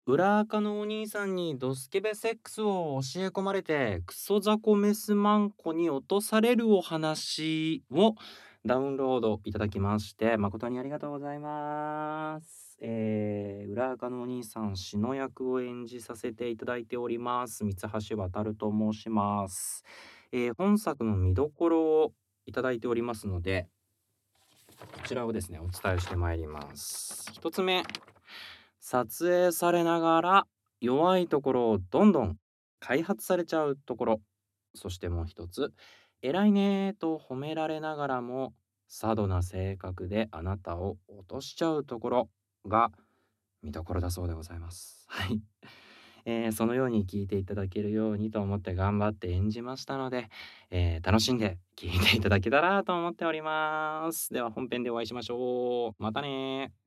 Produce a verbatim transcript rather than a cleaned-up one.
裏垢のお兄さんにドスケベセックスを教え込まれて、クソ雑魚メスマンコに落とされるお話をダウンロードいただきまして、誠にありがとうございます。えー、裏垢のお兄さん、詩の役を演じさせていただいております。三橋渡と申します。えー本作の見どころをいただいておりますので、こちらをですね、お伝えしてまいります。一つ目。撮影されながら弱いところをどんどん開発されちゃうところ。そしてもう一つ、偉いねーと褒められながらも佐渡な性格であなたを落としちゃうところが見どころだそうでございます。はい。えーそのように聞いていただけるようにと思って頑張って演じましたので、えー楽しんで聞いていただけたらと思っております。では本編でお会いしましょう。またねー。